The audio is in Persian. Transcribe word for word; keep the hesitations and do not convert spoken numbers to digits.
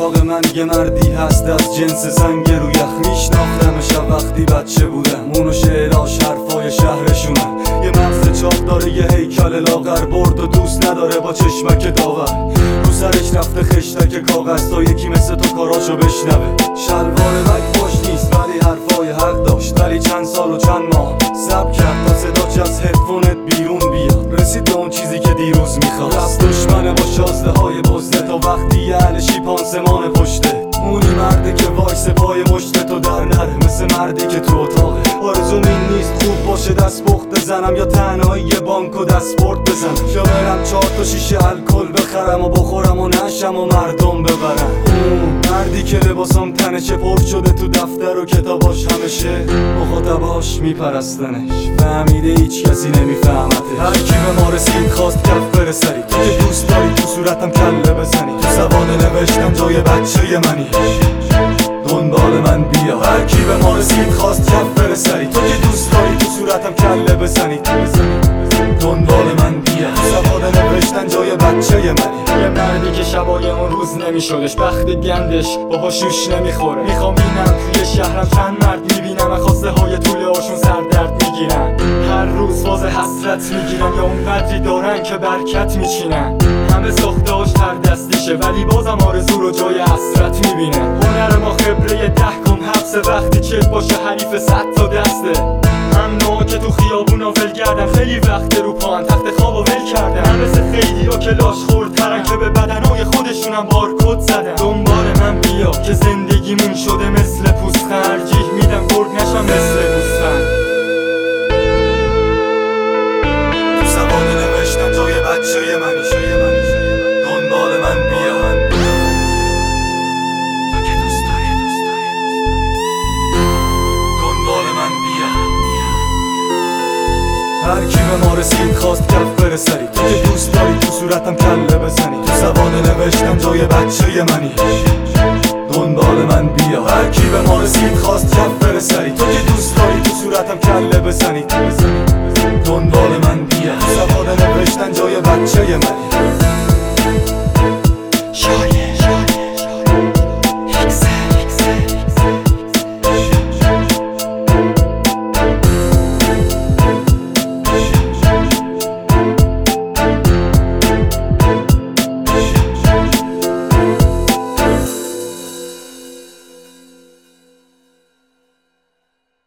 سراغ من یه مردی هست از جنس سنگ رو یخ. میشناختمش وقتی بچه بودم، اونو شعراش حرفای شهرشونم. یه مغز چاق داره، یه هیکل لاغر، برد و دوست نداره با چشمک داور. رو سرش رفته خشتک کاغذ تا یکی مثل تو کاراشو بشنوه. شلوار رگ خوش نیست ولی حرفای حق داشت، ولی چند سال و چند ماه سب کرد تا صداش از هدفونت بیرون بیاد. رسید به اون چیزی که دیروز میخواست. رفت دشمنه با شازده های بزده تا وقتی یه علشی پانسمان پشته. اونی مرده که وایس پای مشت تو در نره، مثل مردی که تو اتاقه. آرزوم این نیست خوب باشه دست پخت بزنم، یا تنهایی یه بانک و دست برد بزنم، یا برم چهار تا شیشه الکل بخرم و بخورم و نشم و مردم ببرم. اون مردی که لباسم تنشه پر شده تو دفتر و کتاباش همشه مخاطباش میپرستنش، فهمیده هیچ کسی نمیفهمتش. هر کی به ما رسید خواست کف بره سری، تو که دوست داری تو صورتم کله بزنی. تو سوانه نوشتم جای بچه منی، دنبال من بیا. هر کی به ما رسید خواست کف بره سری، تو که دوست داری تو صورتم کله بزنی. دنبال من بیا. سوانه نوشتن جای بچه منی. یه مردی که شبای اون روز نمیشدش، بخت گندش با شوش نمیخوره. میخوام بینم توی شهرم چند مرد میبینم خواسته های طول هاشون سردرد میگیرن. هر روز فاز حسرت میگیرن، یا اون قدری دارن که برکت میچینن. همه ساختهاش تر دستیشه ولی بازم آرزو رو جای حسرت میبینه. هنر ما خبره ده کم حبس، وقتی چت باشه حریف صد تا دسته. ممنوع که تو خیابونا ول گردن، خیلی وقت رو پاهن تخت خوابو ول کردن. هم مثل خیلی ها که لاش خوردترن، که به بدنهای خودشونم بارکد زدن. دنبال من بیا که زندگیمون شده مثل پوستخند، ترجیح میدم گرگ نشم مثل گوسفند. تو سوانه نوشتم جای بچه منی، دنبال من بیا. تو که دوست داری دنبال من بیا. هر کی به ما رسید خواست کف بره سری، تو که دوست داری تو صورتم کله بزنی. تو سوانه نوشتم جای بچه منی، دنبال من بیا. هر کی به ما رسید خواست کف بره سری، تو که دوست داری تو صورتم کله بزنی. دنبال من بیا. سوانه نوشتن جای بچه منی.